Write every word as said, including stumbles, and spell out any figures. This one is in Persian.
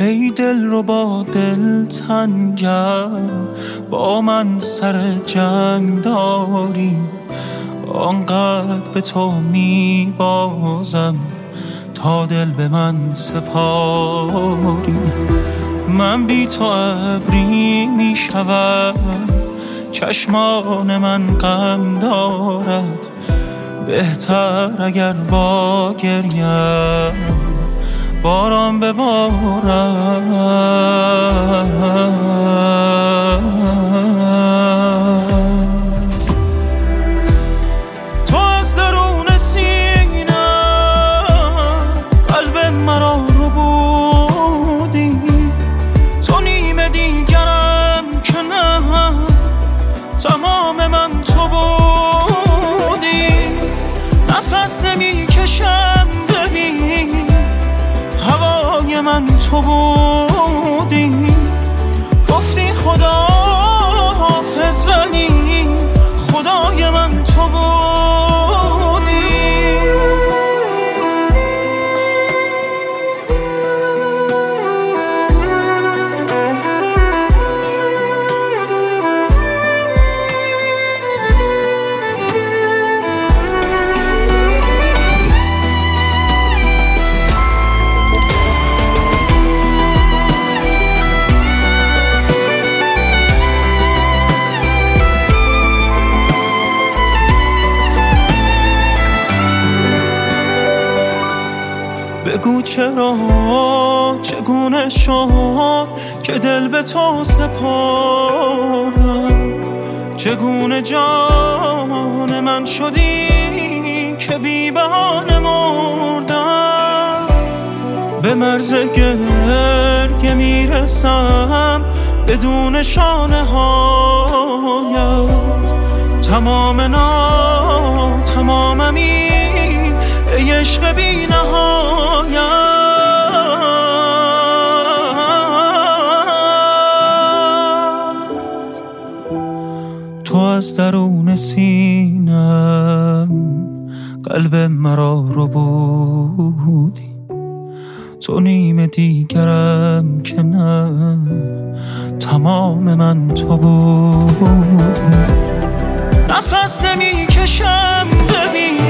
ای دل رو با دل تنگم، با من سر جنگ داری. آنقدر به تو می بازم تا دل به من سپاری. من بی تو ابری می شود، چشمان من غم دارد. بهتر اگر با گریم باران ببارد. تو از درون سینم قلب مرا رو بودی، تو نیمه دیگرم که نه، تمام من تو بودی. نفس نمی کشم ببین، هوای من تو بودی. گفتی خدا حافظ ولی خدای من تو بودی. بگو چرا، چگونه شد که دل به تو سپردم؟ چگونه جان من شدی که بی بهانه مردم؟ به مرز گریه میرسم بدون شانه هایت. تمام نا تمامم این ای عشق بی نهایت. تو از درون سینم قلب مرا رو بودی، تو نیمه دیگرم که نه، تمام من تو بودی. نفس نمی کشم ببین،